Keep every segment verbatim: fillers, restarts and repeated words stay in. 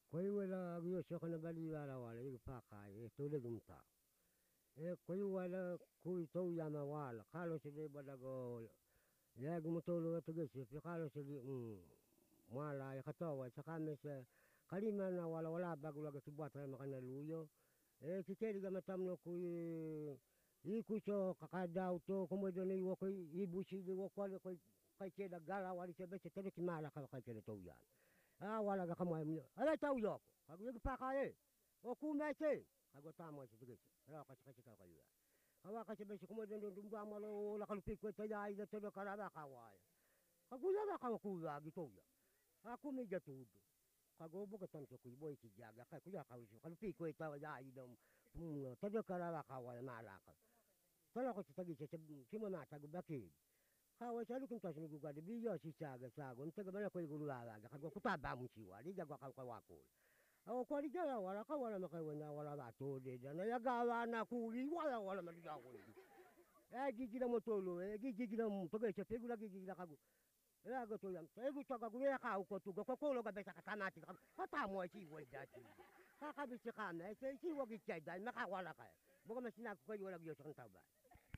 Kwa hiyo la hiyo sio kana bali wala wala hiyo paka e tole gumta e kwa hiyo wala kui to ya ma wala kalo se de badago ya gumtolo to gese pe kalo se di wala ya katawa sakame se kalima na wala wala bagula ga tibata makana luyo e kiteri ga matamno kui i kuso kakadau to komodo ni wo koi i busi di wo kwale koi kai keda gala wali se bese tele kimala ka kai keda to ya a wala ga kamo ala tau yo kagu ye paka e o kumete kagu tamo se tugese ra ka ka ka ka yo kawa ka se bese komodo ndo mba malo la kalu piko te ya ida te kala ba ka wa kagu ya ba ka ku ya gitu ya aku mi jatudo kago boka tanto ku boy ki jaga ka ku ya ka usi kalu piko e ta ya ida te kala ba ka wa mala ka tala ko tagi se kimo na tagu baki kawa salu kun tasni gu ga de biyo si saga sago nte ga bana ko gulu la ga kago ku ta ba mu si wa di ga ka ka wa ko o ko di ga wala ka wala ma ka wala wala ba to de na ya ga wa na ku ri wala wala ma di ga ko e gi gi na motolo e gi gi na mo to ga se pe gu la gi gi la kago e ga to yam e gu to ga gu ya ka ko tu go ko ko lo ga be sa ka na ti ka ta mo si wo da ti ka ka bi si ka na se si wo gi cha da ma ka wala ka bo ga ma si na ko ko wala gi yo sa ta ba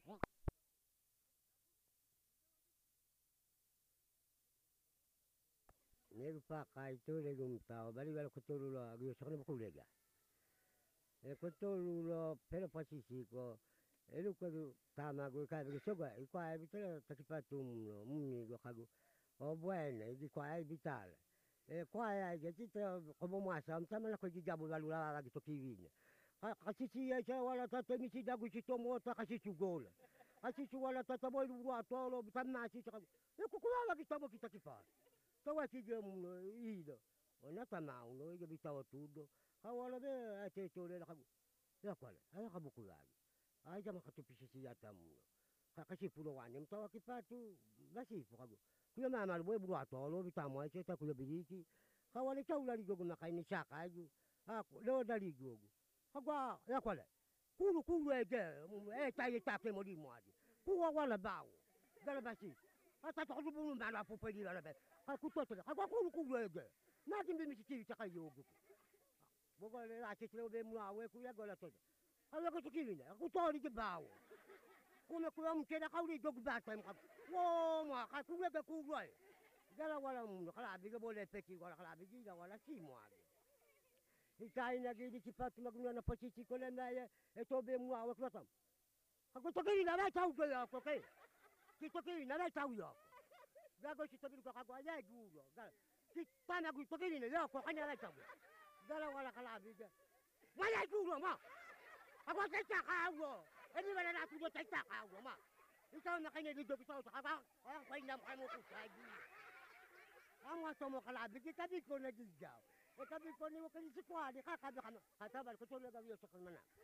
nel paka itu legum tau bali bali kutulu lo agio sakna buku lega e kutulu lo pero pasisi ko elu ko tama go ka bi soga i kwa bitele takipatum lo mumi go kagu o buena di kwa ai vitale e kwa ai ge tita como masa am tama la ko gi gabu lalu la la to kivine ka sisi ya cha wala tata mi si dagu si tomo ta ka sisi gola ka sisi wala tata boy ru atolo tamna si ka e ku kula la ki tamo kita kipa tawa ki gem ida ona tama uno ge bitawa tudo hawala be ate tole la kagu ya kwale aya kabu kulagi ai jama katupisi si yatamu ka kasi pulo wani mtawa kipatu basi kagu kuya mama boy buru atolo bitamu ai ta kuya biriki hawale taula ligogo na kaini saka aju ako leo dali gogo kagwa ya kwale kulu kulu ege e taye take modi mwadi kuwa wala bawo gala basi ata to bulu mala popeli la be ka kutoto ka kwa kulu kulu ege na timbi misiti ta kayogo bogo le la chitlo be mwawe kuya gola to ala ko tikilina ku tori ke bawo kuma kuya mkena kauli jogu bata mka wo ma ka kuya ke kuwa gala wala mu kala biga bole peki wala kala biga wala si mwage itai na gidi kipatu maguna na pasisi ko le naye e to be mwawe kwatam ka ku tikilina na tau ko ya ko ke ki tikilina na tau ya gago si tobi ko kagwa ya gugo gal ki pana gu tikilina ya ko kanya na tau gala wala kala biga wala gugo ma agwa teta kawo eni wala na tudo teta kawo ma ikaw na kanya di dobi tao ka ka pa inam ka mo ku sabi amo to mo kala bi ka bi ko na gigaw e ka bi ko ni mo kan si kwa di ka ka bi ka ka tabal ko to na gawi sa kan mana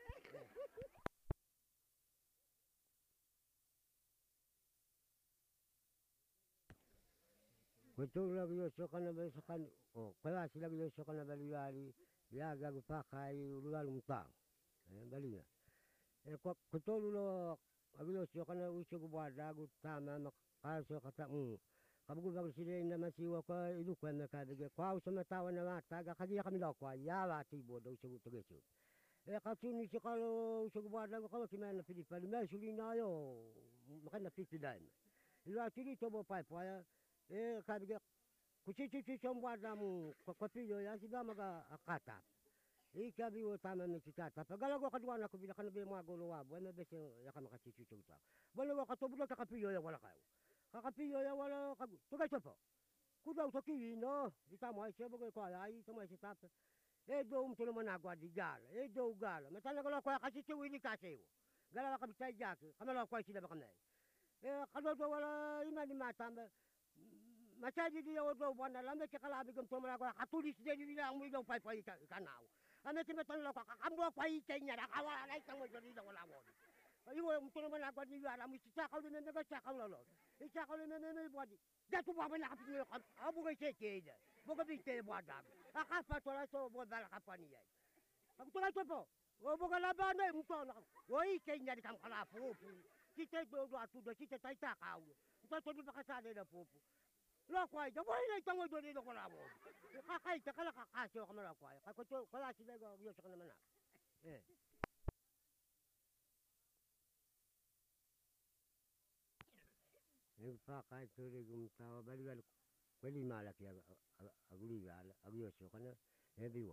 ko to na gawi sa kan na sa kan o kaya sila gawi sa kan na baliwali ya gagu pa kai ululalum tang bali na e ko kutolu lo agilo sio kana uso ko bada gu tama maka so kata um kabu bagu sile na masiwa ko ilu ko na ka bige kwa uso matawa na mata ga kagi kami lo kwa ya la ti bo do so to gesu e ka tuni si kalo uso ko bada ko ki na pili pali me suli na yo maka na pili dai ilo atiri to bo pai pa e ka bige kuchi chi so bada mu ko ko pili ya si ba maga akata ika bi o tama mi tata pagala ko kadwa na ko bila kana be mo agolo wa bo na be se ya kama ka chichu chuta bolo wa ka to bulo ka kapiyo ya wala kayo ka kapiyo ya wala ka to ka chopo ku da to ki no ita mo ai se bo ko ai to mo se tata e do um to mo na gwa di gala e do gala ma tala ko ka chichu wi ka se wo gala ka bitai jak kama lo ko si da ba kana e ka do wala ima di mata ma cha di yo do bana la me ke kala bi gum to mo na gwa ka tulis de di la mo do pai pai ka na ame te metan lo ka kambo kwa i kenya da kawala na itang mo jodi da wala won iwo mto mo na kwa ni ala mo si ka le me me ka ka lo lo i ka le me me me bodi da tu ba na ka ni ka abu ga che che da bo ga bi te bo da a ka pa to la so bo da la ka pa ni ai ka to la to po o bo ga la ba ne mto na o i kenya di kam kala pu pu ki te do do atu do ki te tai ta ka u to to di ba ka sa de da pu pu lo kwai da boy na tango do do ko la mo ka kai ta kala ka ka so ka mara kwai ka ko to ko la si be go yo so kana mana eh e fa kai to le gum ta ba li quelli mala che aguliga agio so kana e biwa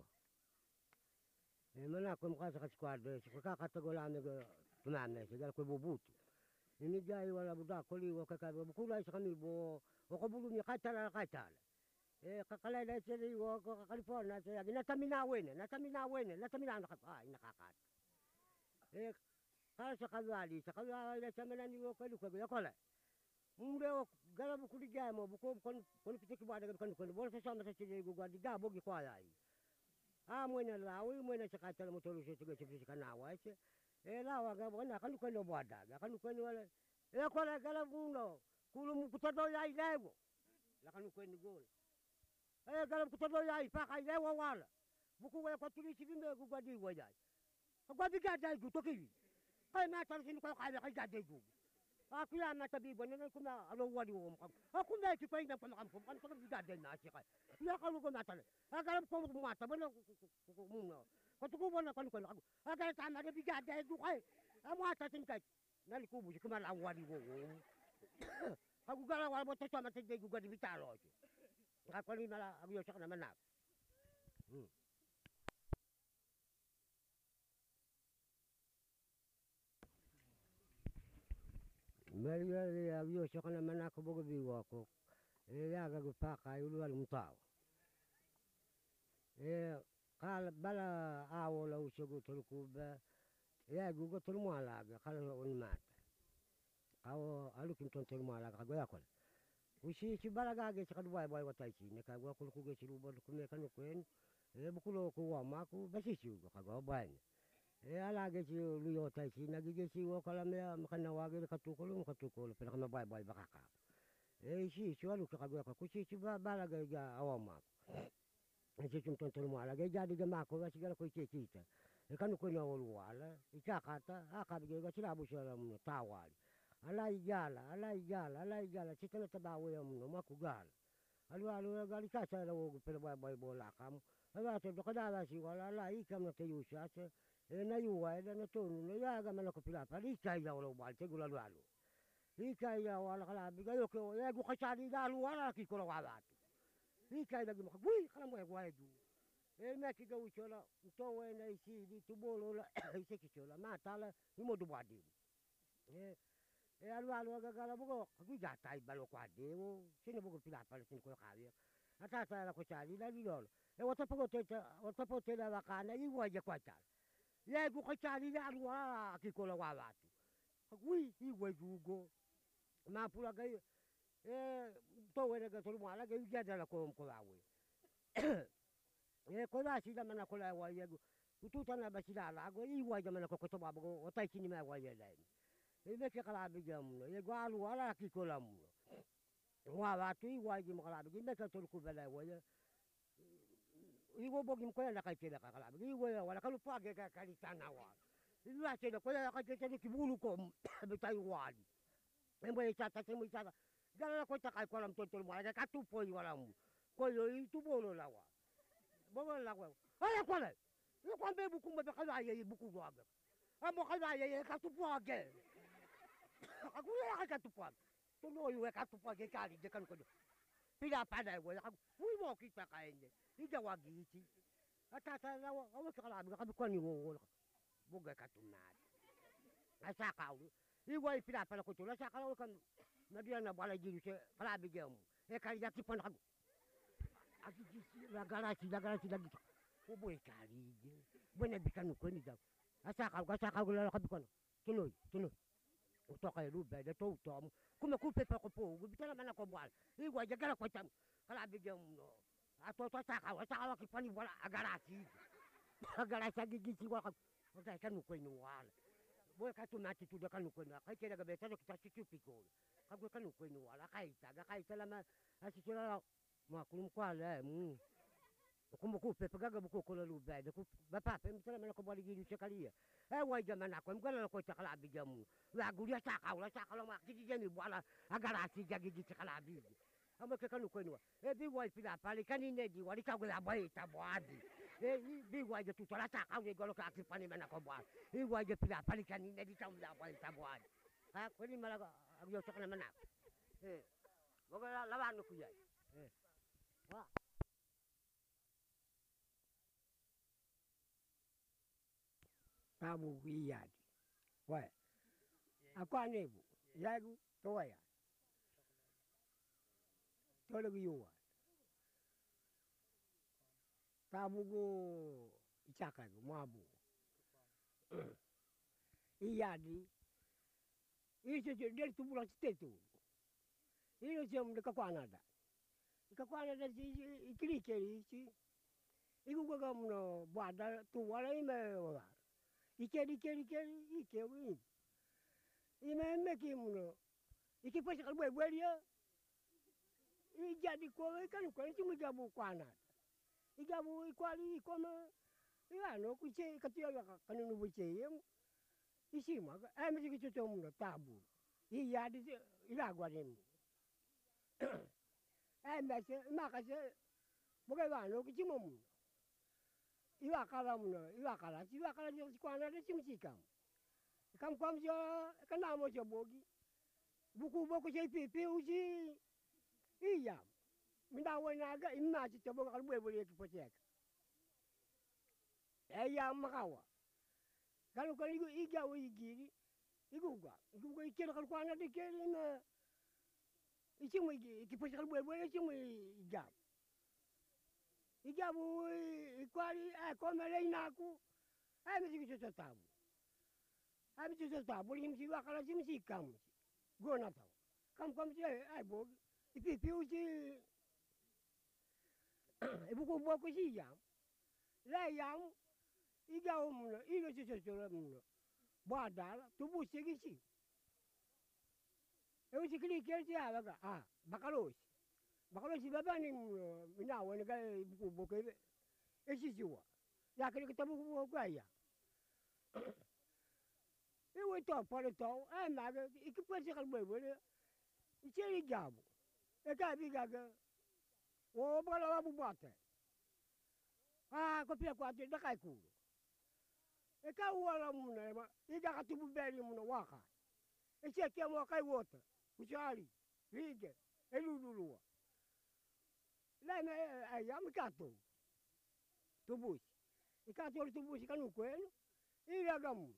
e mana kom ka sa squadra si ka ka to gola me go tunane si ga ko bubutu ini jai wala buda ko li ko ka bu kula sa kami bo ko bulu ni ka tala ka tala e ka kala da se li ko ka California se na tamina wene na tamina wene na tamina na ka ai na ka ka e ka sa ka wali sa ka wali sa mana ni ko ko ko ko la mure gala bu kuli jamo bu ko kon kon pitiki ba daga kon kon bol sa sama sa ci gu gadi ga bogi ko ay a mo na la wi mo na sa ka tala mo tolu se tiga se kana wa se e la wa ga bona kan ko no bada ga kan ko ni wala e ko la gala bu no kulu mu ku todo ya lewo la kan ko ni gol e gala ku todo ya pa ka lewo wala bu ku ko tuli ci bimbe gu gadi wa ya ko gadi ga dai gu to ki kai ma tan sin ko ka ga ga dai gu aku ya mata bi bonen ko na alo wadi wo mo aku na ki ko ina ko kam ko kan ko bi gadde na ci kay ya ka lu ko mata aga ko mo mata bonen ko mo no ko to ko bonen ko ko aga ta ma bi gadde du kay amo ata tin kay nal ko bu ko mal wadi wo aku gala wal bo to ma te de gu gadi bi talo ci ka ko ni mala ak yo sax na ma na Maria avio so kana mana ko bogo bi wako e ya ga pa ka yulu al mutaw e kala bala awo la usugo tol kuba ya gu go tol mala ga kala on mata awo alu kin ton tol mala ga go yakol usi ci bala ga ge ci kadu boy boy watai ci ne ka go ko ku ge ci lu bo ku ne kan ko en e bu ku lo ko wa ma ku ba ci ci go ka go boy e ala ge ci lu yo tai ci na ge ci wo kala me makana wa ge ka tu ko lu ka tu ko pe ka ma bai bai ba ka e ci ci walu ka go ka ku ci ci ba bala ge ga awama e ci tum ton ton mo ala ge ja di ge ma ko ga ci ga ko ci ci ta e kan ko no lu wala i ka ka ta a ka ge ga ci la bu sha mu ta wali ala i gala ala i gala ala i gala ci tele ta ba wo mu ma ku gala alu alu ga li ka sa la wo pe bai bai bo la kam ala to do ka da si wala la i kam na te yu sha e na iua e na tonu na ia ga mana ko pilapa li kai ya wala wal te gula lalu li kai ya wala kala biga yo ko e gu khachari da lu wala ki ko wala li kai da gu bui kala mo e gwa edu e me ki ga uchola to we na isi di tu bolo la ise ki chola ma tala ni mo du badi e e alu alu ga ga bugo gu ja tai balo kwa de o sine bugo pilapa sine ko ka ya ata ta la ko chali la di lolo e wata pogo te wata pogo te la kana i wa ya kwa ta ye gu khachali la lu wala ki ko wa watu wi i we gu go ma pula ga e to we ga to mo ala ga ya da la ko ko la we e ko la si da mana ko la wa ye gu tu ta na ba si la la go i wa ga mana ko ko to ba go o tai chini ma wa ye la e me ke kala bi ga mu ye ga lu wala ki ko la mu wa watu i wa gi mo kala bi me ka to ku ba la wa ye iwo bogi mkoya na kaitela kakala iwo wala kalu page ka kalitana wa iwa tena koya ka tena kibulu ko betai wali embo itata temo itata gala ko ta kai kolam tontol mo aga ka tu poi wala mu ko yo itu bolo la wa bolo la wa ala kola yo ko be buku mo be kala ye buku wa ga amo kala ye ka tu page aku ya ka tu page to no yo ka tu page ka di kan ko pila pada wa wi mo kita kaende ija wagiti atata la wa ka la ka ko ni wo boga ka tunat asa ka u i wa pila pala ko to la sa ka kan na dia na bala jiru se kala bi gem e ka ya ki pan ha aki ji la gara si la gara si la ko boy ka ri je bona bi kan ko ni da asa ka ka sa ka la ka bi kon tuno tuno o to ka lu be de to to kuma ku pe pa ko po bi tala mana ko bal i wa ja gara ko tam kala bi gem no atau to saka wa saka ki pani wala agarasi agarasi gigi si wa ko ta kan ko ni wala bo ka tu mati tu kan ko na ka kera ga beta ko ta tu piko ka ko kan ko ni wala kai ta ga kai ta la ma asi sura ma kulum kwa la mu ko mo ko pe ga ga ko ko lu ba de ko ba pa pe mi tala ma ko bali gi se kalia e wa ja mana ko ngala ko ta kala bi jamu la guria saka wala saka la ma gigi ni wala agarasi gigi se kala bi ama ke kanu koinua e bi wai pila pali kanine di wali ka gula bai ta boadi e bi wai ge tu tola ta ka ge golo ka ki pani mena ko boadi i wai ge pila pali kanine di ta gula bai ta boadi ha ko ni mala agyo sakna mana e boga lawan ku ya e wa tabu iyadi wa akwa nebu yagu toya tole yuwa tabu go ichaka go mabu iyadi ise je del tu bulan tetu ilo je mde ka kwanada ka kwanada ji ikili keri ci igu go gamno bada tu wala ime wala ikeri keri keri ike wi ime me ki muno iki pasi kal boy boy dia i jadi ko kan ko ci mu gabu kwanada i gabu i kwali ko ma i ano ku ce ka tiya ka kanu bu ce yem isi ma ai mi ki to muno tabu i yadi ila gwadem ai me se ma ka se boga ba no ki mo muno iwa kala muno iwa kala ci iwa kala ci kwanada ci mu ci kam kam kam jo kana mo jo bogi buku boku je pipi uji iya minda wona ga imma ci to boga kal boy boy ki potek e ya makawa kalu kali igu iga o igiri igu ga igu ga ikela kal kwana de kele na ichi mo igi ki potek kal boy boy ichi mo iga iga bu ikwali e komele inaku ai mi ci to tabu ai mi ci to tabu lim ci wa kala ci mi ci kam gona taw kam kam ci ai bog ipi pi uji ibuku boku ci yam la yam iga o muno ilo ci ci to muno ba dala tu bu ci gi ci e uji kili kel ci ala ga ah bakalos bakalos baba ni muno mina wona ga ibuku boku e ci ci wa ya kili ka bu boku ya e wo to pare to e ma ga iki pese kal boy boy i ceri gabu e ka bi ga ga o bala wa bu bate ah ko pia kwa te da kai ku e ka wala muno ma i ga ka tu bu beri muno waka e ce ke mo kai wota ku chari rige e lululuwa la me ai am ka to tu bu i ka to tu bu ka nu kwenu i ga gamu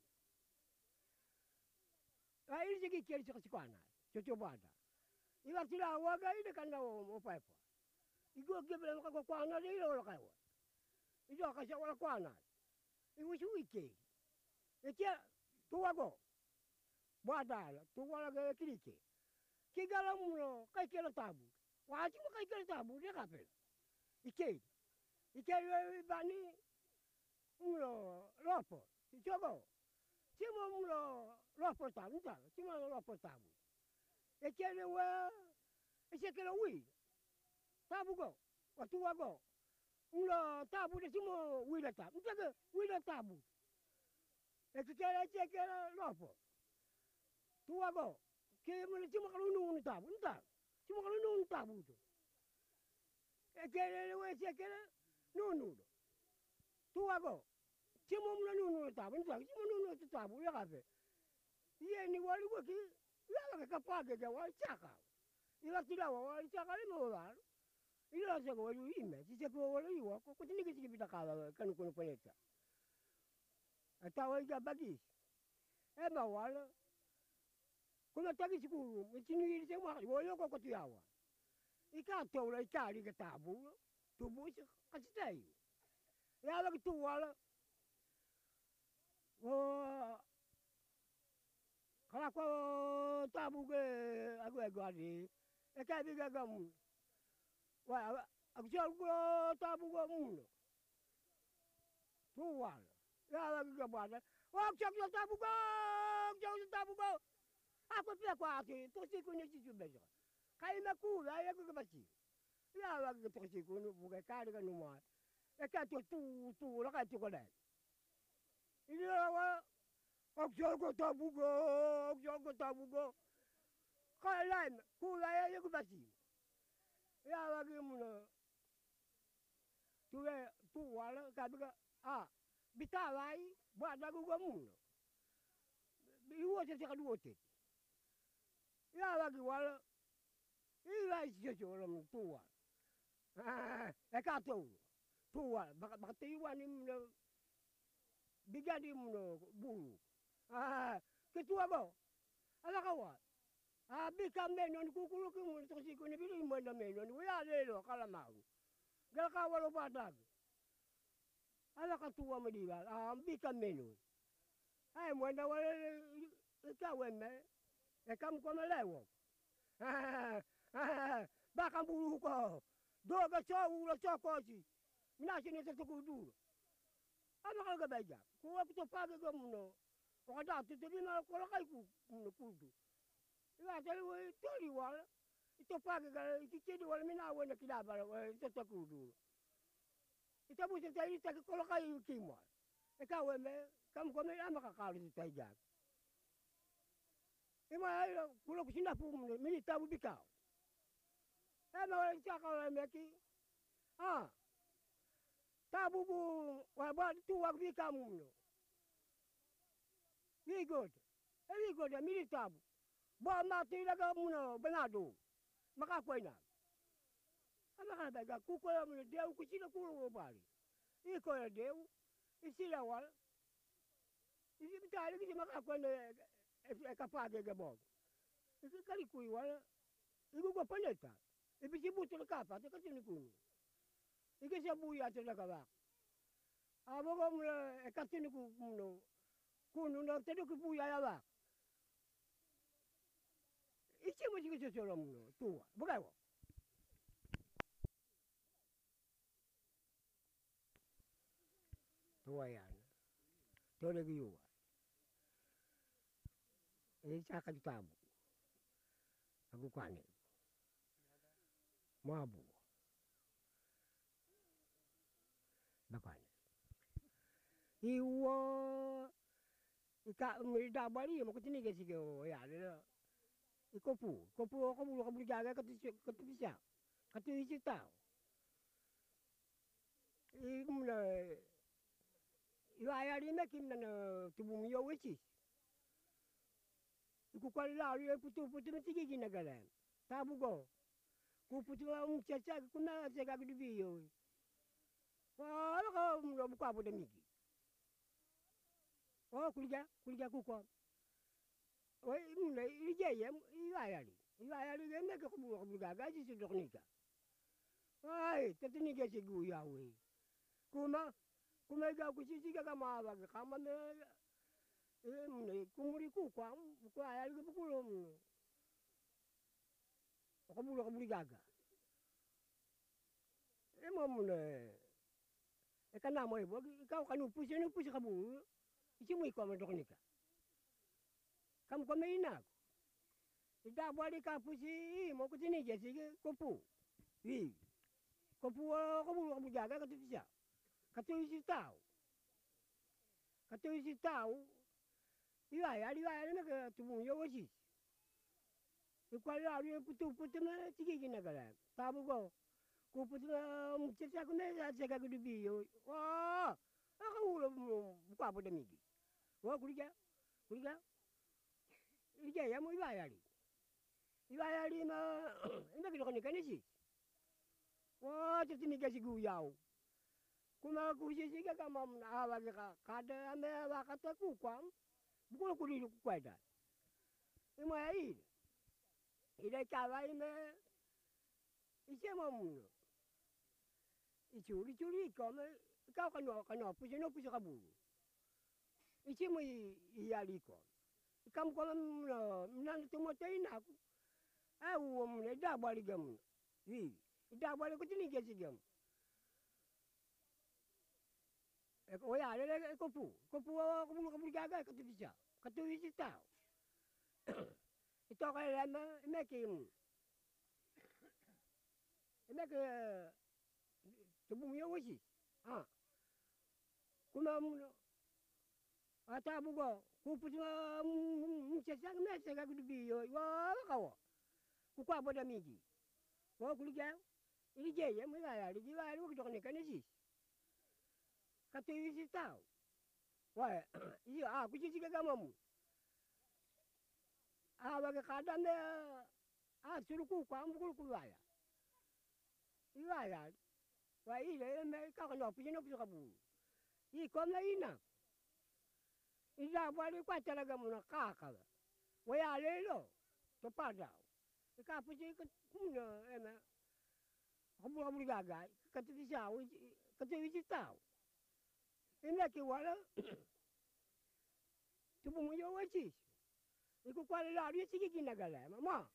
a ili jigi kiri chika chikwana chocho bada iwa tila waga ile kanda o paipa igo gebele maka kwa kwana ile wala kaiwa ijo akasha wala kwana iwi shu ike ekia tuwago bada tuwala ga kirike kigala muno kai kela tabu waji mo kai kela tabu de kapel ike ike bani muno lopo chogo Cimo mulo lopo tabu ta, cimo lopo tabu. E kele wa, e se kele wi. Tabu go, wa tuwa go. Mulo tabu de cimo wi la tabu. Ntaka wi la tabu. E kele e kele lopo. Tuwa go. Ke mulo cimo kalu nu tabu, nta. Cimo kalu nu tabu to. E kele wa se kele nu nu. Tuwa go. Cimo mulo nu nu tabu, nta. Cimo nu nu tabu ya kafe. Ye ni wali waki, ya ka page ga wali chaka. Ila tila wa wali chaka le mo wa. Ila se go wali ime, si se ko wali wa ko tini ke ki bitaka kanu kono poneta. Ata wa ga bagis. E ma wala. Kuna tagi siku, tini ile se ma wo yo ko ko tiawa. Ika to la ika ri ga tabu. Tu bu si kastai. Ya wa tu wala. Wo kala ko tabu ge agu agu adi e ka bi ga gam wa agu jol go tabu go muno tu wal ya la ga bada wa chok yo tabu go jol tabu go a ko pe ko ati to si ko ni ci jubbe jo kai na ku la ya ga bachi ya la ga to si ko no bu ga ka ga no ma e ka to tu tu la ka to ko dai ila wa ok jogo tabugo ok jogo tabugo kalaim kula ya yugo basi ya lagi muna tue tu wala kabiga a bitawai bada guga muna iwo se ka duote ya lagi wala ila isi se orang tua e ka tu tua baka baka tiwa ni muna bigadi muna bulu ketua go ala kawa abi kameno ni kukulu ki mun tosi ko ni bili manda meno ni ya lelo kala mau gal ka walo badag ala ka tua medigal abi kameno ai manda wala ka wemme e kam ko melewo baka bulu ko doga cho ulo cho kosi mina sini se ku duro ama ka ga beja ko wa to page go muno o da tu tu na ko la kai ku muno kudu ya tele we tori wala ito page ga iti chedi wala mina wona kidaba ito to kudu ito bu se tai ta ko la kai kimwa e ka we me kam ko me ama ka ka ri tai ja ima kulo kusina pu mini tabu bikao ema wala chaka wala meki ah tabu bu wa ba tu wa bika muno ni god e ni god mini tabu ba ma ti la ga muno benado maka koina ama ka ba ga ku ko muno de ku sina ku wo bari i ko de i sila wala i bitali ki maka koina e kapage ga bo i kali ku wala i go paneta e bisi buto le kapa te katini kunu ike se buya te la kaba abo go mule e katini ku muno kunu no te ku buya ya ba ichi mo jike se solo muno tua bukai wo tua ya tole giwa e chaka tabu aku kwane mabu bakwane iwo ika mi da bari mo kutini ke sige o ya le ikopu kopu ko bulu ko bulu jaga ka tisi ka tisa ka tisi tao i muna iwa ya ri me kim na tubu mi yo wichi iku kwali la ri putu putu mi tigi gina gala tabu go ku putu um chacha ku na se ga du biyo wa la ko mu ko abu de migi o kulja kulja ku ko o mu ne ije ye iwa ya ri iwa ya ri ge me ko bu ko bu ga ga ji se doknika ai tetini ge se gu ya we kuma kuma ga ku si si ga ma ba ga ma me e mu ne ku muri ku kwa ku ya ri ku lo mu ko bu ko bu ga ga e mo mu ne e kana mo e bo ka ka nu pusi nu pusi ka bu isi mu ko ma doknika kam ko me ina ida bo ri ka pusi mo ku tini ge si ko pu wi ko pu ko bu ko bu ga ga ka tisa ka tu isi tao ka tu isi tao iwa ya ri wa ya ne ka tu mu yo si i kwa la ri putu putu me tigi gina gala tabu go ku putu mu tisa ku me ya se ka du bi yo wa aka ulo mu kwa bo de migi wa kulija kulija ije ya mo iwa ya ri iwa ya ri ma ina ki dokoni kanisi wa tetini ge si gu yao kuma ku si si ka ma awa ka kada ame wa ka ta ku kwa buku ku ri ku kwa da imo ya i ida ka wa ime ise mo mu ichuri churi ko me ka ka no ka no pu no pu ka bu ichi mo i ya ri ko kam ko no nan tu mo te ina ku a wo mu ne da ba ri gam wi da ba ri ku tini ge si gam o ya le ko pu ko pu ko bu ko bu ga ga ka tu bisa ka tu isi tao ito ka le me me ki me ke tu bu mi yo si ah kuma mu ata bu go ku pu mu se sa me se ga du bi yo wa ka wo ku kwa bo da migi wo ku ga Ilijeje mwaya lijiwa ukitoka kanisi. Kati hizi tao. Waya iyo ah kuchisiga kama mu. Ah waga kadame ah suruku kwa mbukuru kulwaya. Iwaya wa ile me ka no pino kutoka bu. I koma ina. Ija bwali kwa talaga muna kaka. Waya lelo to pada. Ika puji kuno ema. Kamu kamu gaga kati sawi kati hizi tao. Ina ki wala tupu mwenye wachishi. Iku kwa la ria siki kinagala mama.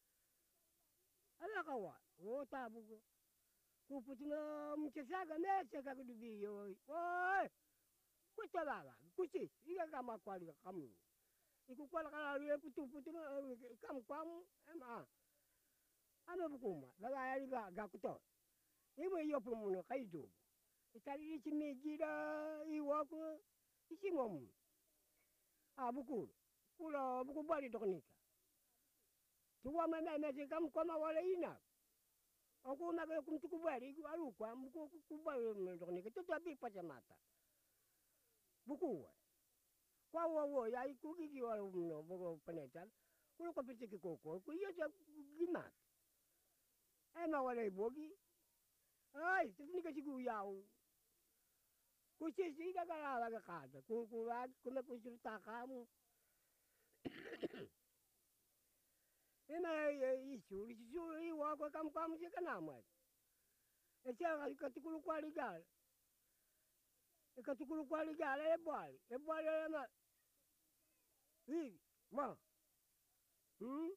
Ala kawa o tabu. Kuputuna mchesaga mese kakudubi yo. Oi. Kutababa kuchi iga kama kwali kamu. Iku kwa la ria putu putu kam kwam ema. Ama bukuma baba yali ga gakuto. Iwe yo pumuno kaidu. Itali ichi mejira iwako ichi momu. Ah buku. Kula buku bali donika. Tuwa mama mese kam kama wala ina. Aku naga kumtuku bali alu kwa buku kubali donika tetapi pacamata. Buku. Kwa wo ya iku gigi wala mno buku penetan. Kulo ko pitiki koko ku iya ja gimat. Ema wala ibogi. Ai, tunika sigu yau. Kusisi gagala laga kada. Ku ku kuma kusurta kamu. Ema isu isu iwa ko kam kam si kanama. Esa katikulu kwa ligal. Katikulu kwa ligal e bwali. E bwali ema. Hi, ma. Hmm?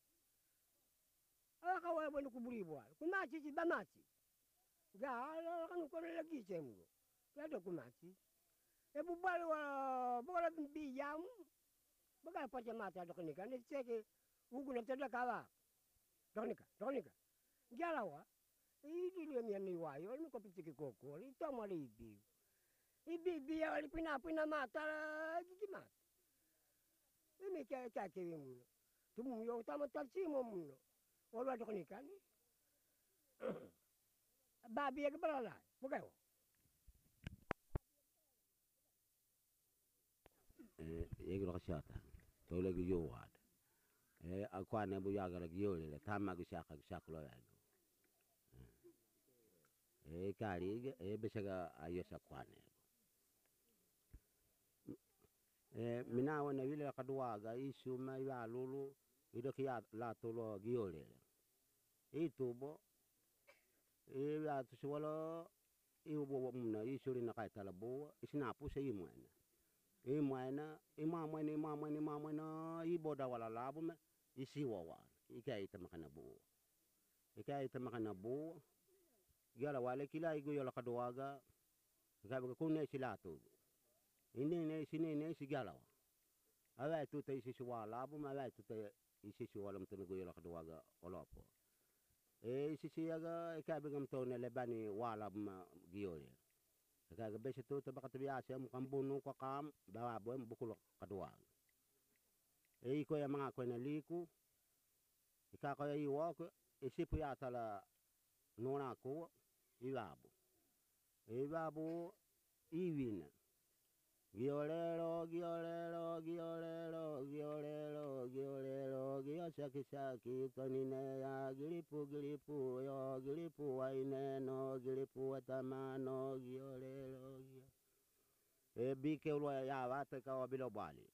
Ala kawa bwana kuburi bwali. Kumachi si bamachi. Ga ala kanu kwa lagi semu. Yado kumachi. E bubali wa bola bi yam. Baga pacamata donika ni seke ugu na tada kawa. Donika, donika. Jalawa. Idi dia mi ni wayo ni ko pitiki koko. Ito mo ibi. Ibi bi ya wali pina pina mata gigi mat. Ini kaya kaya kiri mu. Tumu yo tama tarsi mo mu. Wala donika ni. Babi ya kebalala. Bukan. Eh, yegi rokashata. Tole gi yowad. Eh, akwane bu yagara gi yole tamma gi shaka gi shaklo ya. Eh, kali eh besaga ayosa kwane. Eh, mina wana wile kaduaga isu ma ya lulu idoki ya la tolo gi yole. Itubo eh ya tusiwalo iwo muna isuri na kai talabo isinapu se imwana. Imwana imamwana imamwana imamwana iboda wala labume isiwa wan ikai tamakana bu ikai tamakana bu gala wale kila igu yola kaduaga gabe kunne silatu ini ne sini ne sigala wa awa tu te isi wala labume awa tu te isi wala mtunu yola kaduaga olopo e isi yaga ikabe gamtone lebani wala buma giole kaga besi tu te bakati biasa mu kambunu ko kam bawa boy bukul kadua e ko ya mga ko na liku ika ko yi wo ko isipu ya tala nona ko ilabu ilabu iwina giolero giolero giolero giolero giolero gio saki saki tonine ya gilipu gilipu yo gilipu waine no gilipu tamano giolero gio e bike ulo ya wate ka wabilo bali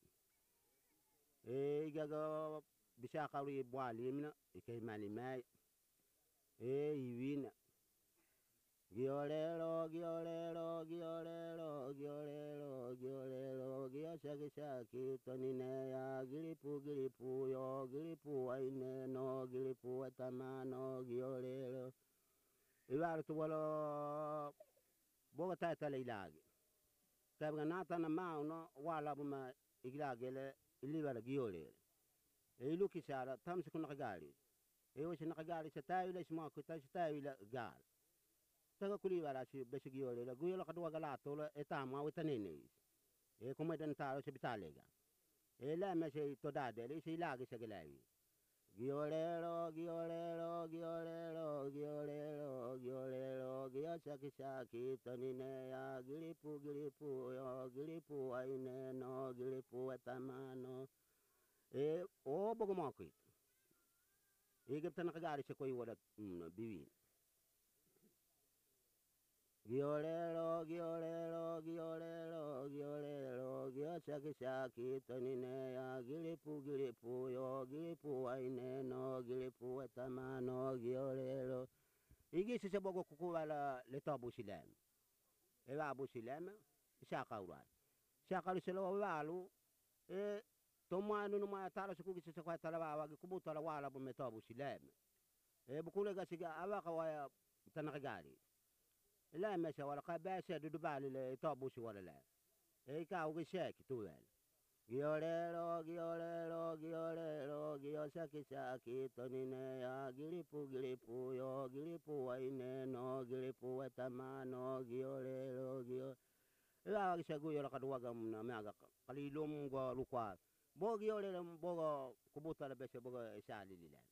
e gaga bisa kauri bali mina ike mani mai e iwina giolero giolero giolero giolero giolero gio saki saki tonine ya gilipu gilipu yo gilipu waine no gilipu tamano giolero iwaru tu walo boga tata leilagi tabga nata na mauno wala buma iglagele iliwala giolero e iluki sara tamsi kuna gali e wasi nakagali sa tayo la isma ko tayo sa tayo la gal taga kuli wala si besigi ole la guyo la kadwa galato la etama witanene e kuma dan taro si bitalega e la me se to dade le si lagi sa galawi Giolero, giolero, giolero, giolero, giolero, gio saki saki toninea, gilipu gilipu yo, gilipu aineno, gilipu etamano. E o bogo maki. E gepta nakagari sa koy wala biwin. Giolero, giolero, giolero, giolero, gio saki saki toninea, gilipu gilipu yo, gilipu aineno, gilipu etamano, giolero. Igi sa bogo kukuwala leto busilem. Ewa busilem, isa kauran. Isa karu sila wawalu, e tomano numa tara sa kugis sa kwa talawawa, kubuta la wala bu meto busilem. E bukule ga siga awa kawaya tanakagari. La mesa wala ka besa du dubali le to busi wala le. E ka ugi seki tuwel. Giolero, giolero, giolero, gio saki saki toninea, gilipu gilipu yo, gilipu aineno, gilipu etamano, giolero, gio. Ila wagi segu yola kaduwaga mna meaga kalilum go lukwa. Bo giolero bogo kubuta la besa bogo isali lilen.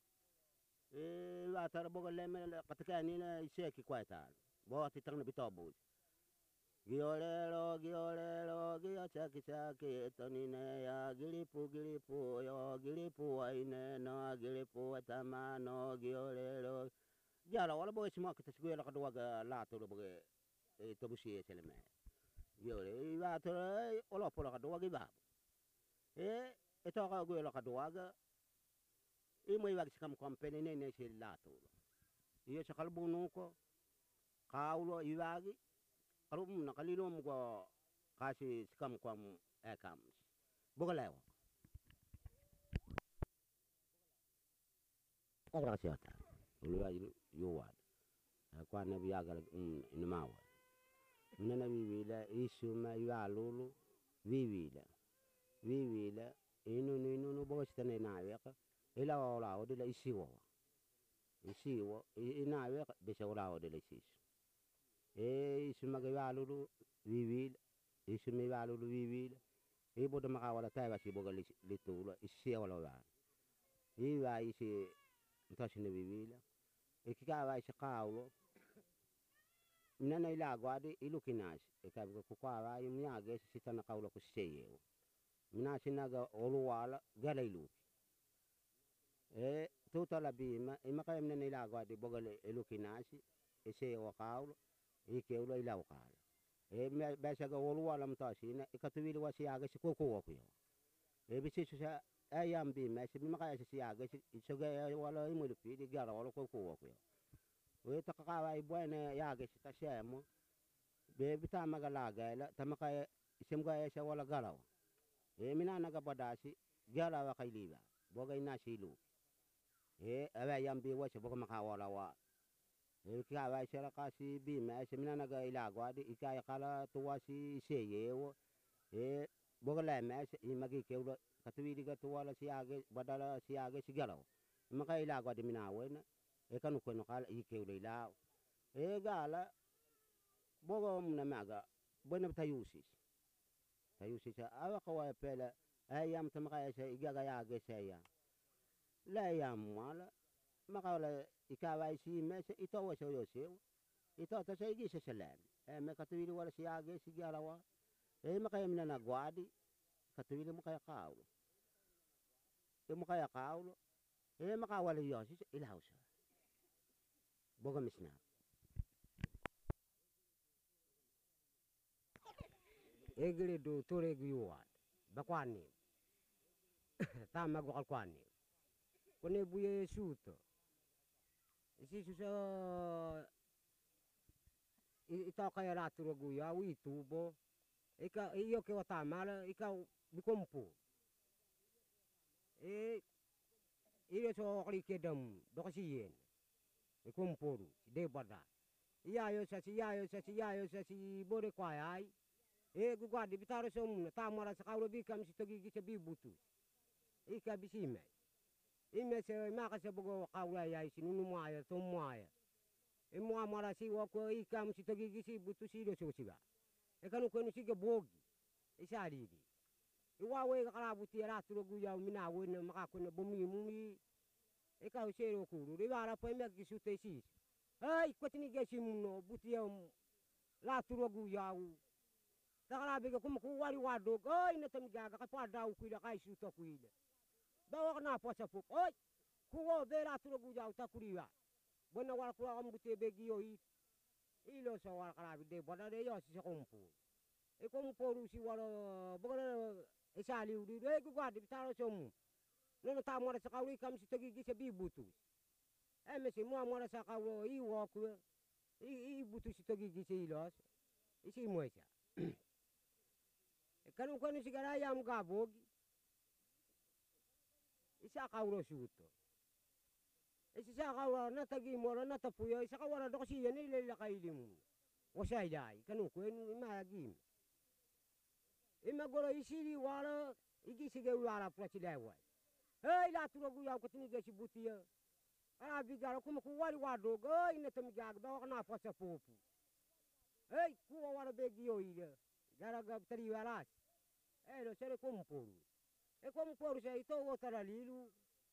E la tara bogo leme katakani na iseki kwa tal. Bo titang na bitobus. Giolero, giolero, gio saki saki toninea, gilipu gilipu yo, gilipu aineno, gilipu etamano, giolero. Jala wala boy sima kita siguela kaduwaga lato lo boge e tobusi seleme. Giolero, lato wala pola kaduwaga ibab. E ito ka guela kaduwaga e mo iwag sikam kompene ne ne si lato. Iyo sa kalbuno ko kaulo iwagi karum nakalilom ko kasi sikam kwam ekams. Boga lewo. Kaya kasi ata. Uluwa yuwad. Kwa na biyaga inumawa. Nana wiwila isuma iwalulu wiwila. Wiwila inu inu inu boga sitane na weka. Ila wala odila isiwa. Isiwa ina weka besa wala odila isisu. E isuma iwalulu wiwila. Isuma iwalulu wiwila. E boda maka wala tayo si boga litula isiwa wala wala. Iwa isi ntasi na wiwila. E kikawa isi kaulo. Nana ila gwadi ilukinasi. E kabiga kukwawa yumyage sita na kaulo kusiyewo. Minasi naga oluwala gala iluki. E tuta la bima. E makaya mnana ila gwadi boga ilukinasi. E sewa kaulo. E keulo ila wakala. E besa ga oluwala mtasi na ikatuwili wa siyaga si kuku wakuyo. E bisisu sa ayam bima. E makaya si siyaga si isoga wala imulupi. Di gara wala kuku wakuyo. We takakawa ibuene yage si tasemo. Be bita magalaga ila. Tamakaya isimga esa wala galawa. E minana ga badasi galawa kailiwa. Boga inasi ilu. E awa yambi wasi boga makawala wa. E kikawa esa kasi bima. E minana ga ilagwa di ikaya kala tuwasi iseyewo. E boga leme esa imagi keulo. Katuwili ga tuwala siyage badala siyage si galawa. Maka ilagwa di minawena. E kanu kweno kala ikeulo ilaw. E gala boga mna maga buena tayusis. Tayusis awa kawaya pela ayam tamaka esa igaga yage saya. La ayam wala maka wala ikawa isi mesa ito wasa yosew. Ito ta sa igisa salam. E me katuwili wala siyage si galawa. E maka yamna na gwadi katuwili mo kaya kaulo. E mo kaya kaulo. E maka wala yosis ilawsa. Boga misna. Egre do tore guwad. Bakwani. Tama gwa kwani. Kone buye suto. Isi susa ita kaya raturo guya witubo. Ika iyo ke watamala ika bikompo. E iyo so kali kedam dokasiyen. Ikumpuru de bada. Iya yo sa si ya yo sa si ya yo sa si bore kwai. E gugwadi bitaro som tamara sa kaulo bikam si togi gisa bibutu. Ika bisime. Ime se maka se bogo kaulo ya isi nunu maya to maya. E mua mara si wako ikam si togi gisi butu si do so siga. E kanu kwenu siga bogi. Isa didi. Iwa we kala buti raturo guya mina wena maka kwenu bumi mumi ikaw sero kuru riwara poi me ki sute sis ai kwatini ge simuno butiyam la turogu yau takala bege kum ku wari wado ai na tam gaga ka pada u kuida kai suta kuida bawa na posa puk oi kuwo be la turogu yau takuriwa bona wal ku am bute be giyo i ilo so wal kala de bona de yo si kompu e kompu ru si wala bogala e sali u de ku gadi taro somu nono ta mora sa kawri kam si togi gi se bi butu e me si mo mora sa kawo i wo ku i i butu si togi gi se ilos i si moisa e kanu kanu si gara yam gabogi i sa kawro suto e si sa kawra na tagi mora na tapuyo i sa kawra do si yan ile la kailimu o sai dai kanu ko en ma gim e ma goro i siri wala i gi si ge wala pra si dai wai hei la turogu yau kutini ge si butia a bigara kuma ku wari wado go ina tam gag ba na posa popu hei ku wara be giyo ide gara ga tari wala e lo sere komporu e komporu se ito wo taralilu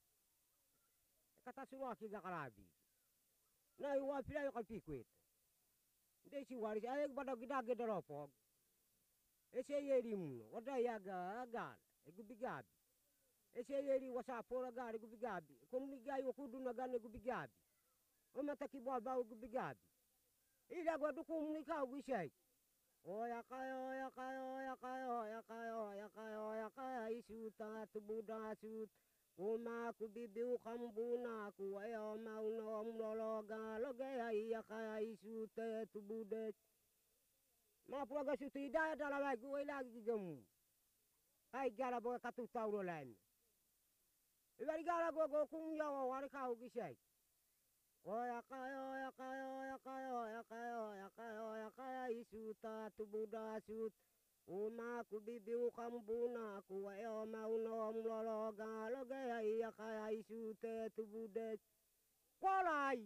e kata suwa ki ga karabi na i wa pila yo kalpi kwet de si wari ay bada gida ge doropo e se yeri mu wada ya ga gal e gubigabi ese yeri wasa pora gari gubigabi komni gai wo kudu na gane gubigabi o mata ki bo ba gubigabi ila go du kumni ka wisai o ya kai o ya kai o ya kai o ya kai o ya kai o ya kai suta tu buda sut uma ku bibiu kambuna ku ayo mau no mlolo ga lo ge ai ya kai suta tu buda ma pura ga suti da da la gu ila gi gemu ai gara bo ka tu tauro lan ibari gara go go kum ya wa wari ka ugi sai o ya ka o ya ka o ya ka o ya ka o ya ka o ya ka isuta tu buda sut uma ku bibiu kambuna ku ayo mau no mlolo ga lo ge ai ya ka isute tu buda kolai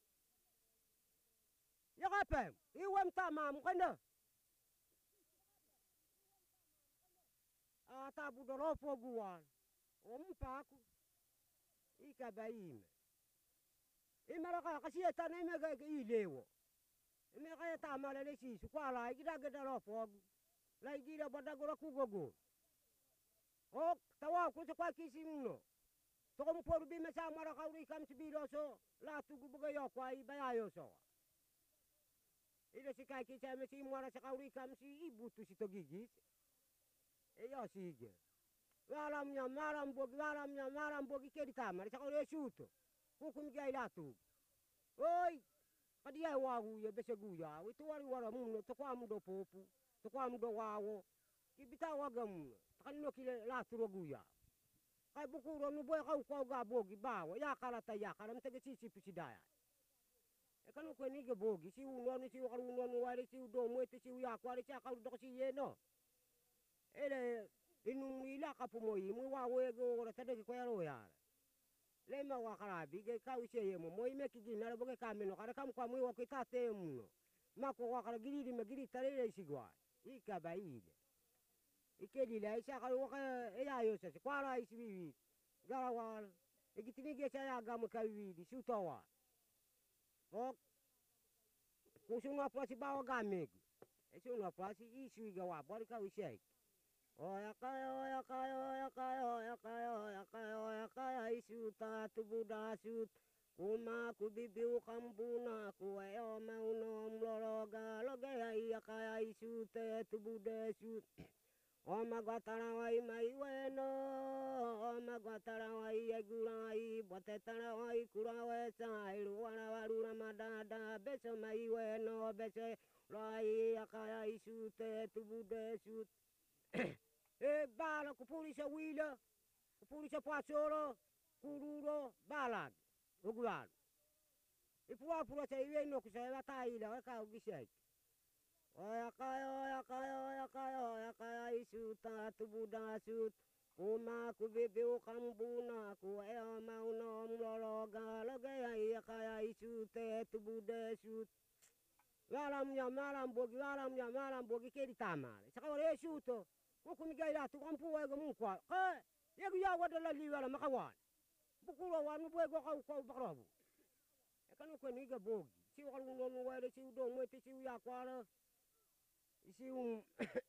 ya ka pe i wem ta mam kanda a ta budoro foguan o mpaku ikabaime imara ka kasia tane me ga ilewo me ga ta mala le si su kwa la gida gida ro fogu la gida boda gora ku gogo o tawa ku se kwa kisi muno to ko poru bi me sa mara ka uri kam si biro so la tu gu buga yo kwa i ba ya yo so ile si kai ki sa me si mara sa ka uri kam si ibutu si to gigis e yo sige walam nya maram bogi walam nya maram bogi kedi tamar sa ko suto kukum gai latu oi kadia wawu ye bese guya wi to wari wara mun to kwa mu do popu to kwa mu do wawo ki bita wagam kan no ki latu ro guya kai buku ro nu boy ka ko ga bogi bawo ya kala ta ya kala mtege si si pisidaya e kanu ko ni ge bogi si u no ni si u karu no no wari si u do mo te si u ya kwari sa ka do si ye no ele inu ila ka pumo i mu wa we go ra tade ko yaro ya le ma wa kala bi ge ka uche ye mo mo i me ki gi na bo ge ka me no kara kam kwa mu wa ki ta te mu ma ko wa kala giri di me giri tare le si gwa i ka ba i i ke di la isa ka wa ka e ya yo se kwa ra i si bi ga wa e ki tini ge sa ya ga mo ka wi di su to wa o ku su no pa si ba wa ga me e su no pa si i su ga wa bo ka uche o ya ka o ya ka o ya ka o ya ka o ya ka o ya ka isuta tu buda sut kuma ku bibiu kambuna ku ayo mau no mlolo ga lo ga ya ka isute tu buda sut o ma gatara wai mai weno o ma gatara wai agulai bote tara wai kura we sai ruana waru ramadada beso mai weno bese lai ya ka isute tu buda sut e bala ku pulisa wila ku pulisa pasoro kururo balag ugulan ipua pura sa iwe no ku sa wata ila ka ugisai o ya ka o ya ka o ya ka o ya ka isuta tu buda sut kuma ku bibiu kambuna ku e mau no mlolo ga lo ga ya ka isute tu buda sut walam ya malam bogi walam ya malam bogi ke di tamal sa ka re suto kukum gai la tu kampu wa ga mun kwa ka ye ya wa da la li wala makawan Bukuro wanu bwe go kau kau bakrobu. E kanu ko ni ga bogi. Si wa lu no wa si do mo te si ya kwara. Si um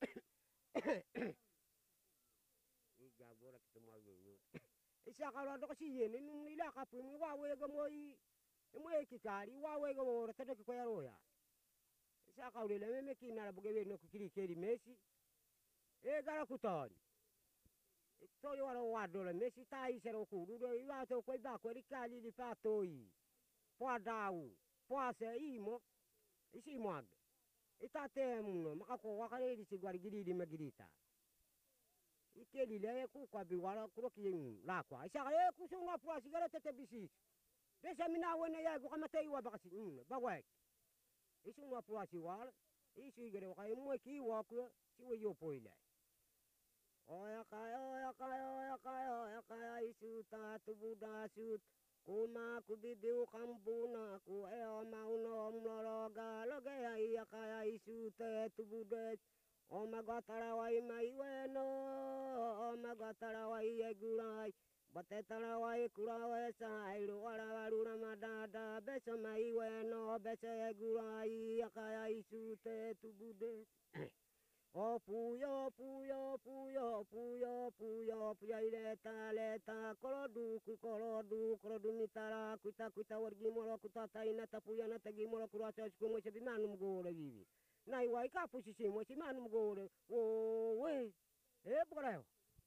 Iga bora kitu ma yo. Isa kala do si ye ni ni la ka pu mi wa we ga mo i. E mo e ki kari wa we ga ora te ko ya roya. Isa ka ule le me ki na buge we no ku kiri keri mesi. E gara kutari. Toi ora wado le mesi tai sero ku do i va to ko ba ko ri kali li fa toi. Po dau, po se imo. Isi mo ag. Ita te muno makako wa kare di si gwari gidi di magirita. Ike li le ku kwa bi wala ku ki la kwa. Isa e ku so na pro sigara te te bisi. Desa mina wona ya ku kama te wa ba kasi. Ba wa. Isu na pro si wala. Isu gere wa kai mo ki wa ku si wo yo poile. Oya kaya, oya kaya, oya kaya, oya kaya, isu ta tu buda sut. Kuma ku bibiu kambuna ku e o mauno mloroga loge ya iya kaya isu te tu buda. O magatara wa mai weno, o magatara wa ie gurai. Bate tara wa i kura wa sa iru wara waru ramadada. Beso mai weno, beso e gurai iya kaya isu te tu buda. O puyo, puyo, puyo, puyo, puyo, puyo, leta, leta, korodu, korodu, korodu nitara, kuita, kuita, wargi molo, kuta, taina, tapuya, natagi molo, kurasa, skumo, sebi manum gore, vivi. Nai wai kapu sisi, mo si manum gore, o, we, e, boreo.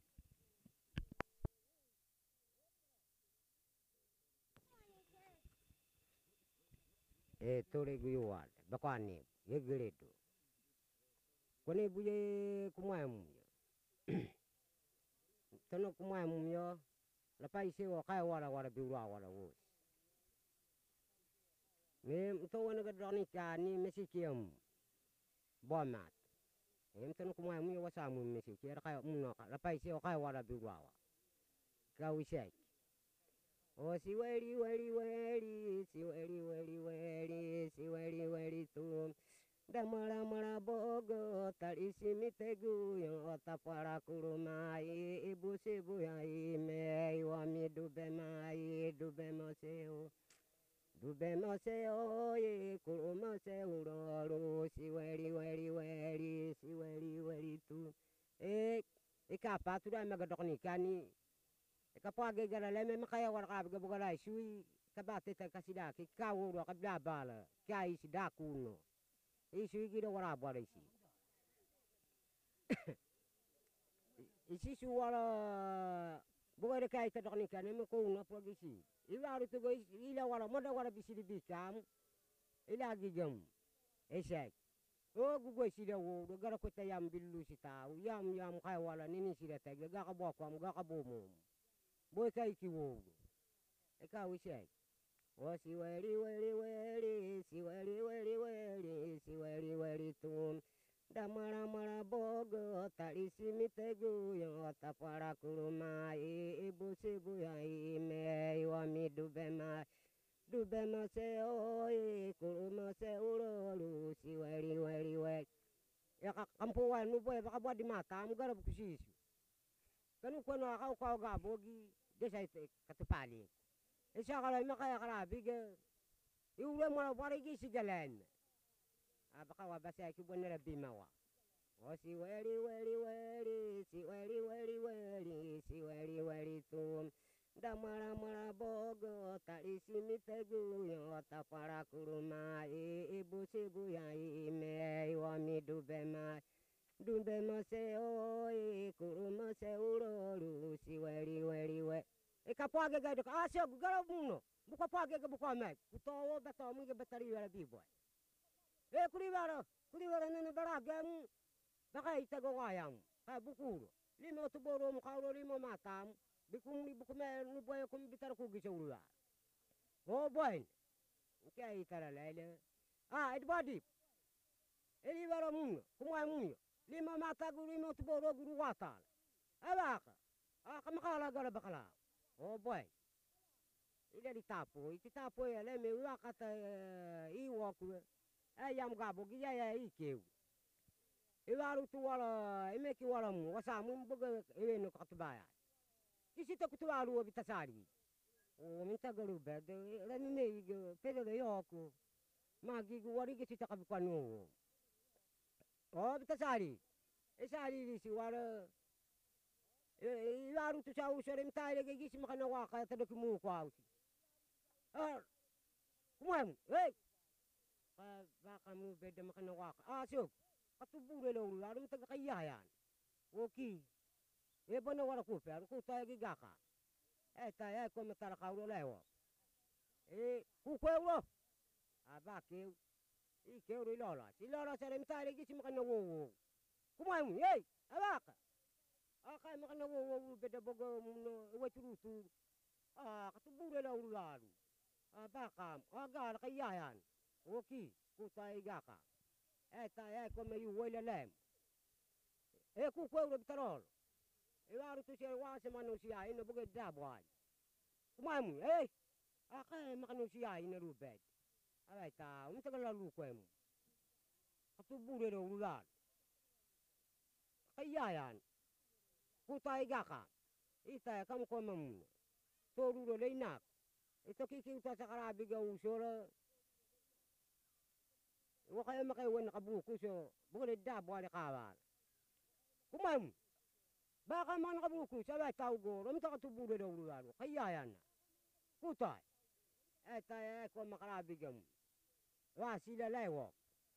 E, tore guyuan, bakwani, ye geredu. Kone buye kumaya mumyo. Tono kumaya mumyo. Lapa isi wa kaya wala wala biura wala wos. Me mto wana gadroni kani mesikiyam. Bomat. E mtono kumaya mumyo wasa mumyo mesikiyam. Kaya muna ka. Lapa isi wa kaya wala biura wala. Kau isek. O si weri weri weri. Si weri weri weri. Si weri weri tum. Damara mara bogo tarisi mitegu yo tapara kurumai ibu sibu yai me wami dube mai dube moseo dube moseo ye kurumoseo roro si weri weri weri si weri weri tu e e kapa tu da magadokni kani e kapa ge gara leme makaya war ka ga bugala sui kabate ta kasida ki kawo ka bla bala kai sida kuno. Isu gida wara bora isi. Isi su wara buka de kai tadok kane me ko na po isi. Ila aru to isi ila wara moda wara bisi di bikam. Ila gigam. Esek. O gugo isi da wo do gara ko tayam billu sita. Yam yam kai wala nini sida tag ga ka bo ko ga ka bo mo. Boy kai ki wo. E ka wisek. O si weri weri weri, si weri weri weri, si weri weri tun. Damara mara bogo, tarisi mitegu yo tapara kurumai, ibu sibu ya ime, wami dube mai. Dube mase oi, kurumase uroru, si weri weri weri. Ya kampu wa nubo ya baka buat di mata, mugara bukusisu. Kanu kono akau kau gabogi, desa itu katupali. Isa kalau mak kaya karabi ke, iure mau pergi si jalan. Apa kau bahasa aku pun ada bimawa. Oh si weri weri weri, si weri weri weri, si weri weri tun. Damara mara bogo, tali simi tegu yo tapara kurumai, ibu sibu ya ime, wami dube mai. Dube mase oi, kuruma se uroru, si weri weri weri. E kapage ga dok asya gara muno buka page ga buka mai kutowo beto mu ga betari wala bibo e kuri wala kuri wala nene bara gam baka ita go wayam ka bukuro limo to boro mu kawro limo matam bikum ni bukum ni boy kum bitar ku gi sewruwa o boy ke ita la lele ah it body e li wala muno kuma muno limo mata gu limo to boro gu watal abaka ah kam kala gara bakala. Oh boy, ila di tapo, iti tapo ya le me wa kata i woku, eh yam gabo giya ya ikeu. Iwaru tu wala, imeki wala mu, wasa mu mbuga ewe no katubaya. Isi to kutuwaru wa bitasari. o minta garu bed la ni nei pedo de yoko ma gi wari gi cita kabi kwanu o bita sari e sari di si wara e laru tu sa usore minta ile gi si makana waka ta de mu kwa usi ah kumam hey ka ba kamu bed makana waka ah so katubure lo laru minta kayayan oki e bona wara ku per ku ta gi gaka e ta e come tara kaulo lewo e ku kwelo a ba ke i ke ro lola si lola sare mtare gi sim kana wo wo kuma mu ei abaka a ka ma kana wo wo be de bogo mu we turutu a ka tu bure la ulalu a ba ka a ga ka yayan oki ku ta i gaka e ta e come yu wele lem e ku kwelo bitarol e waru tu se wa se manu si ai no bogo da boy kuma mu ei a ka ma kana si ai ne rubet Allora, ta, un taga la luque mu. A tu bure lo ulan. Kayayan. Kutai gaka. Ita kam ko mam. To ru le nak. Ito ki ki ta sakarabi ga usora. Wa kaya makay wan nakabuko so. Bukan da buwan kawan. Kumam. Baka man nakabuko sa ba tao go. Ram ta tu bure lo ulan. Kayayan. Kutai. Eta ko makarabi ga mu. Wa sila lewo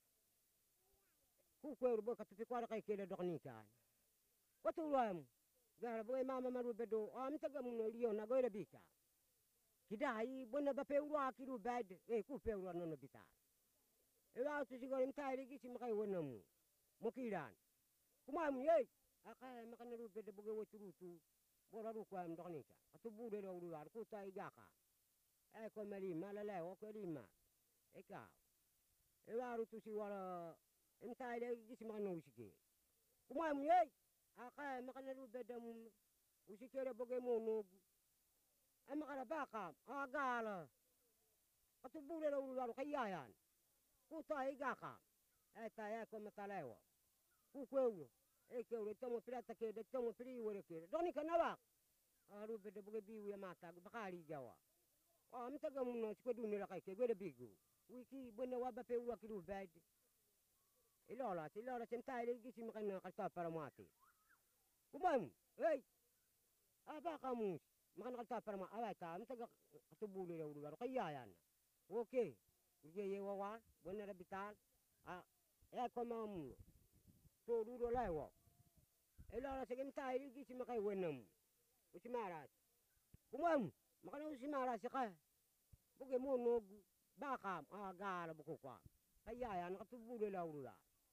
ku ko ro ka tu ko ka ke le dokni kan ko tu ram ga bo mama maru bedo am ta ga mun riyo na go re bika kidai bona ba pe ro ki ru bed e ku pe ro no no bita e wa tu sigoro mta ri gi sim kai wona mu mo kiran kuma mu ye aka ma kan ru bedo bo go tu tu bo ru ko am dokni ka ka tu bu re ro ru ar ku ta i ga ka e ko meri mala lewo ko rima e ka e waru tu si wara entai le gisi makana usike kuma mu ye aka makana ru bedam usike re boge mo no ama kala baka agala atu bure ro waru kayayan ku ta igaka e ta e ko matalewo ku kweu e ke ro tomo pirata ke de tomo pri wore ke doni kana ba aru bede boge biu ya mata bakari jawa o mitaga mu no ko dunira kai ke gode bigu wiki bona waba pe wa kiru bed ilola ti lola sentai le gisi makana kalta para mati kumam hey aba kamu makana kalta para ma awa ta am taga katubule le uru kayayan oke ye ye wa bona ra bital a e komam to duro lewo ilola sentai le gisi makai wenam usimara kumam makana usimara sika buge mo no baka agala buku kwa kayayan katubule la urula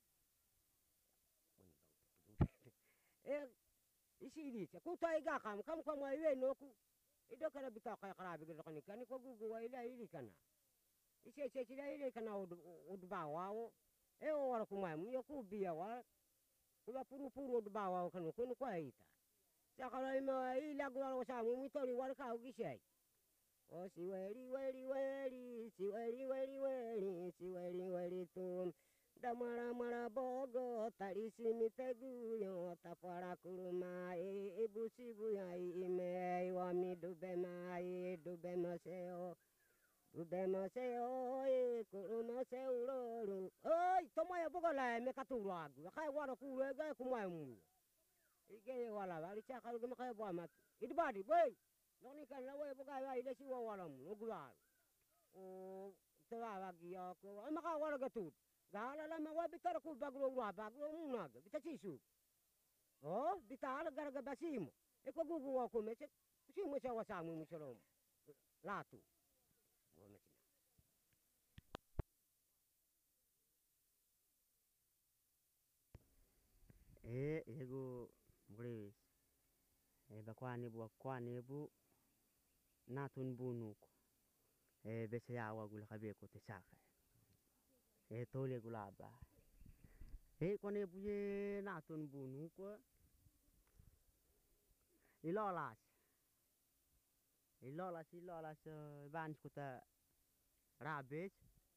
e isiri se ku tai ga kam kam kam ai we no ku ido kana bita ka kara bi kan kan ko gugu wa ila iri kana ise se ila iri kana od ba wa o e o wala ku mai mu yo ku biya wa ku la puru puru od ba wa kan ko ko ita sa kala ma ila gu wa sa mu mi tori wa ka u gisai o si weri weri weri si weri weri weri si weri weri tun damara mara bogo tari simi teguyo tapara kuruma e ibusi buyai ime wa mi dube mai dube maseo dube maseo e kuruma seuro oi tomo ya bogo la me katuru agu kai wara ku ga ku mai mu ige wala bari cha kalu me kai bo mat idbadi boy noni kan la we boga wa ile si wa wala mu ogula o te va va gio ko ama ka wala gatut gala la ma wa bitar ku bagro wa bagro munag bitasisu o bital garga basim e ko gugu wa ko me se si mo se wa sa mu misolom latu o me e ego brevis e bakwani bu kwani bu natun bunuk e bese ya wa gula kabe ko te saka e tole gulaba e kone buye natun bunuk ilolas ilolas ilolas ban skuta rabes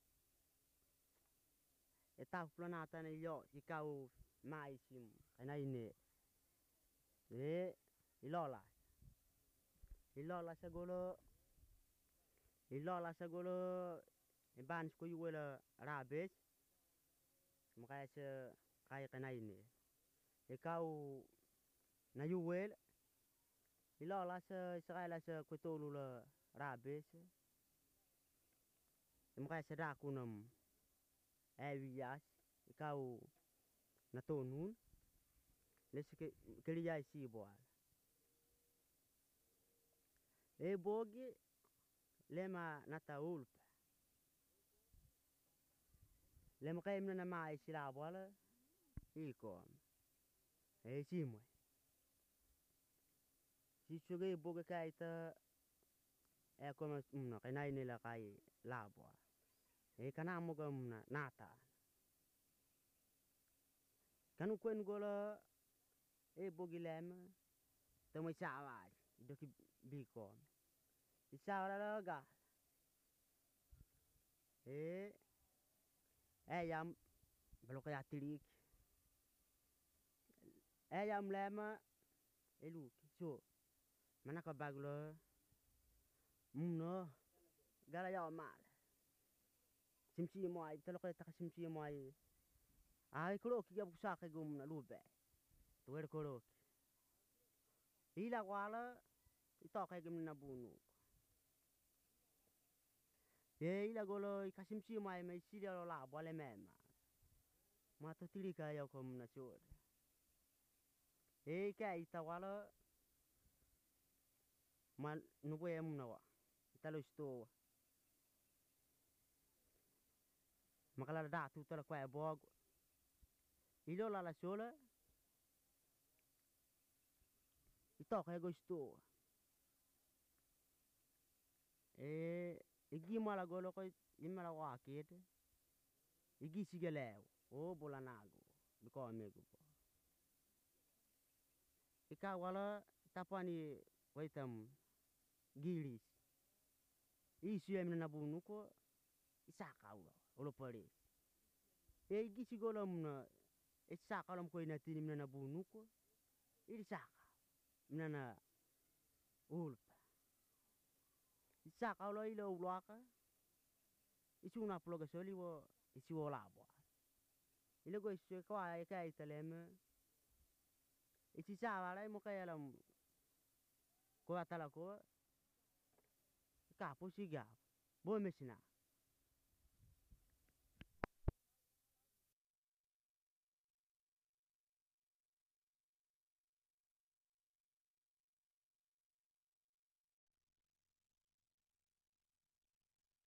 e ta planata ne yo ikau mai sim kana ine e ilolas ilolas golo Ilola sa golo iban ko yuwela rabes makaya sa kaya kana ini ikaw na yuwel ilola sa sakala sa kutulu la rabes makaya sa dakunam ewias ikaw natonun lesi keliya si boal e bogi lema nata ulpa lema kaya mna mai sila boala ikom e simwe si suge bogi kaya ta e koma mna kaya nai nila kaya labwa e kana mo ga mna nata kanu kwen gola e bogi lema tamay sawari doki bikom isawara la ga e e yam balo kaya tirik e yam lema eluk so mana ka baglo mno gala ya mal simsi mo ay talo kaya taka simsi mo ay ay kulo ki gabu sa kay gumna lube tuwer kulo ila wala ito kay gumna bunu ye ila golo ikasimsi mo ay may sila lo la bole mema ma to tili kaya ko mna sure e kay ita wala man nuwe mna wa talo sto makala da tu talo kwa bog ilo la la sola ito kaya go sto e igi mala golo ko imala wa kete igi sigelew o bolanago biko amego po ika wala tapani waitam gilis isu emna na bunu ko isaka ulo ulo pare e igi sigolo mna isaka lam ko ina tini mna na bunu ko isaka mna na ulpa isaka ulo ilo ulaka isu na ploga soli wo isi wo labo ilo go isu ko ay kay talema isi sawala mo kaya lam ko atala ko kapo siga bo mesina